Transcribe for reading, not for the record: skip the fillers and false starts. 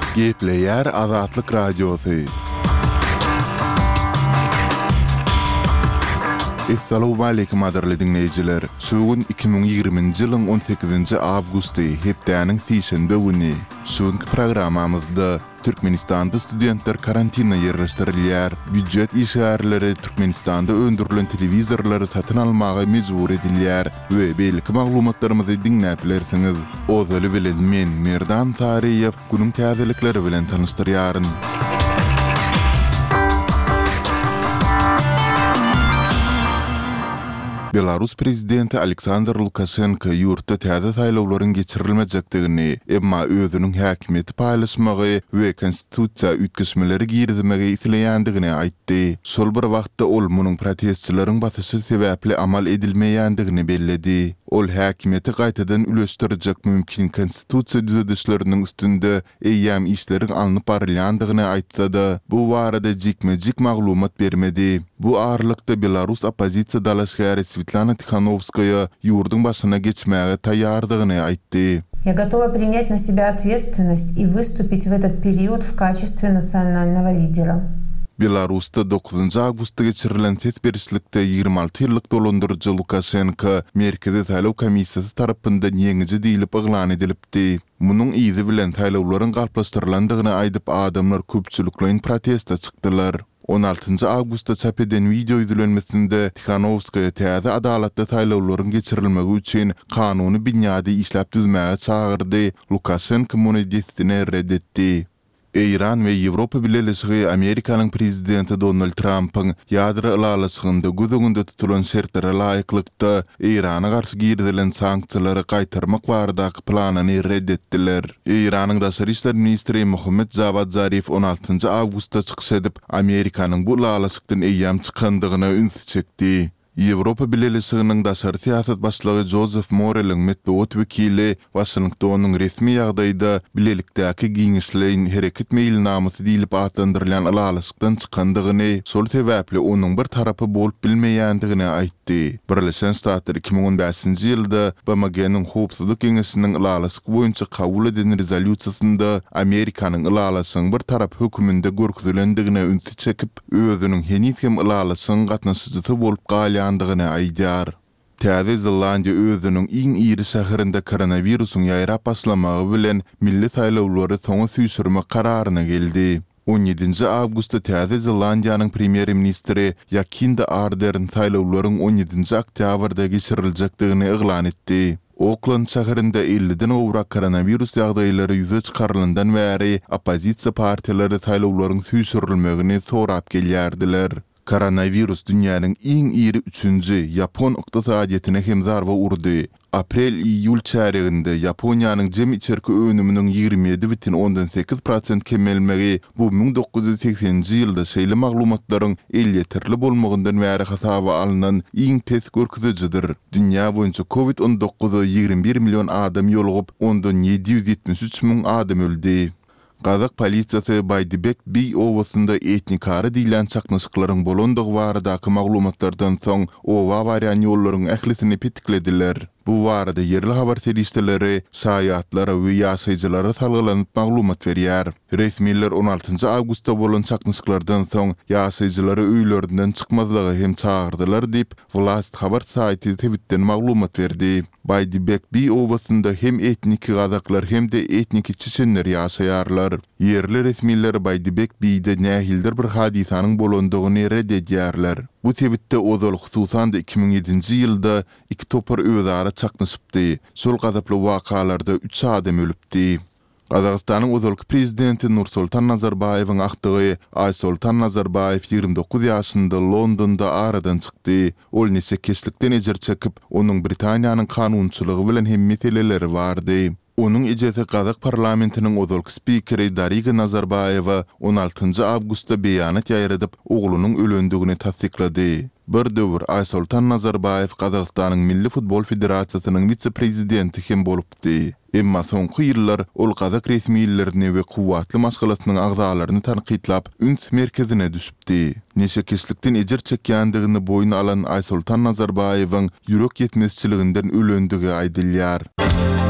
Gepleyer Azatlyk Radiosu. Assalamu alaykum adarly dinleyijiler. Sugun 2020-nji ýylyň 18-nji awgusty hepdäniň sişenbe güni. Şuňky programamyzda Türkmenistanda studentler karantina ýerleşdirilýär. Büdjet işgärleri Türkmenistanda öndürilen telewizorlary satyn almagy mejbur edilýär we belki maglumatlarymyzy dinläplersiňiz. Ozaly bilen men Merdan Tariýew günüň täzelikleri bilen tanışdyrýaryn. Belarus prezidenti Aleksandr Lukashenko ýurtda täze saýlawlaryň geçirilmejekdigini, emma özüniň häkimeti paýlaşmagy we konstitusiýa ütküsmeleri girizmegi isleýändigini aýtdy. Şol bir wagtda ol munyň protestçilaryň basyşy sebäpli amal edilmeýändigini belledi. Ol häkimeti gaýtadan üleşdirjek mümkin konstitusiýa düzedişleriniň üstünde eýýäm işleriň alınıp barylýandygyny aýtdy. Bu barada jikme-jik maglumat bermedi. Bu aralykda Belarus opozisiýa dalaşgary Svetlana Tikhanovskaya ýurduň başyna geçmäge taýýardygyny aýtdy. Я готова принять на себя ответственность и выступить в этот период в качестве национального лидера. Belarusda 9 awgustda geçirilen tetberişlikde 26 ýyllyk dolandyrjy Lukashenko Merkezi Saýlaw Komissiýasy tarapyndan ýeňiji diýilip eglan edilipdi. Munyň izi bilen saýlawlaryň galplaşdyrylandygyny aýdyp adamlar köpçüliklerin protesta çykdylar. 16 awgustda çap eden video izlenmesinde Tikhanovskaya täze adalatda saýlawlaryň geçirilmegi üçin kanuny binýady işläp düzmäge çagyrdy. Lukashenko muny destine reddetdi. İran ve Ýewropa Birleşigi Amerikanyň prezidenti Donald Trump'yň ýadra ylalaşygynda gözüňde tutulan şertlere laýyklykda Irana garşy girilen sanksiýalary gaýtarmak baradaky planyny reddetdiler. İranyň daşary işler ministri Mohammed Javad Zarif 16 awgustda çykyş edip Amerikanyň bu ýalaşykdan eýýäm çykandygyna üns çekdi. Ýewropa Birleşiginiň daşary siýasat başlygy Joseph Borrell metbuat wekili Washingtonyň resmi ýagdaýda bilelikdäki giňişleýin hereket meýilnamasy diýilip atlandyrılan ýalaşykdan çykandygyny, şol sebäpli onuň bir tarapy bolup bilmeýändigini aýtdy. Birleşen Ştatlar 2015-nji ýylda BMG-niň Howpsuzlyk Geňeşiniň ýalaşyk boýunça kabul edilen rezolýusiýasynda Amerikanyň ýalaşygyň bir tarap höküminde görkezlendigine üns çekip, özüniň henüzem ýalaşygyň gatnaşyjy bolup galýandygyny aýdýar. Täze Zelandiýa özüniň iň iri şäherinde koronawirusyň ýaýrap başlamagy bilen milli saýlawlary soňa süýsürme kararyna geldi. 17 awgustda Täze Zelandiýanyň premier ministri Jacinda Ardern saýlawlaryň 17 oktýabrda geçiriljekdigini eglan etdi. Oakland şäherinde 50-den owrak koronawirus ýagdaýlary ýüze çykarylyndan bäri opozisiýa partiýalary saýlawlaryň süýsürilmegini sorap gelýärdiler. Koronavirus dünýäniň iň iri 3-nji Ýapon ykdysadyetine hem zarba urdy. Aprel-iýul çäreginde Ýaponiýanyň jem içerki önüminiň 27,8% kemelmegi bu 1980-nji ýylda şeýle maglumatlaryň elýeterli bolmagyndan bäri hasaba alynan iň pes görkezijidir. Dünýä boýunça COVID-19 21 million adam ýolugyp, ondan 773 000 adam öldi. Gazak polisiýasy Baydibek Bey owasynda etnikary diýilen çaknaşyklaryň bolandygy baradaky maglumatlardan soň owa barýan ýollaryň ählisini petiklediler. Bu barada yerli habar serişdeleri, saýatlara we ýaşaýjylara salgylanyp maglumat berýär. Resmiler 16 awgustda bolan çaknaşyklardan soň ýaşaýjylary öýlerinden çykmazlygy hem çagyrdylar diýip Vlast habar saýty Twitterden maglumat berdi. Baydibek Bey owasynda hem etnik gazaklar hem de etnik çeçenler ýaşaýarlar. Yerli resmiler Baydibek Bey'de nähildir bir hadisanyň bolandygyny reddedýärler. Bu Twitter'de ozal hususan da 2007-nji ýylda iki topar özara çaknaşypdy. Şol gazaply wakalarda 3 adam ölüpdi. Qazaqstanyň ozalky prezidenti Nursultan Nazarbayewiň agtygy Aysultan Nazarbayew 29 ýaşynda Londonda aradan çykdy. Ol nese keslikden ejer çekip, onuň Britaniýanyň kanunçylygy bilen hem meseleleri bardy. Onun ejesi Qazaq parlamentiniň ozalky spikeri Dariga Nazarbayewa 16 awgustda beýanat ýaýradyp, oglunyň ölendigini tasdiklady. Bir döwür Aysultan Nazarbayew Qazaqstanyň Milli Futbol Federasiýasynyň vitse-prezidenti hem bolupdy. Emma soňky ýyllar ol Qazaq resmiýetlerini we kuwatly maşgalatynyň agzalaryny tanqidlap, üns merkezine düşüpdi. Neşe keslikden ejer çekýändigini boýuna alan Aysultan Nazarbayewiň ýürek ýetmezçiliginden ölendigi aýdylýar.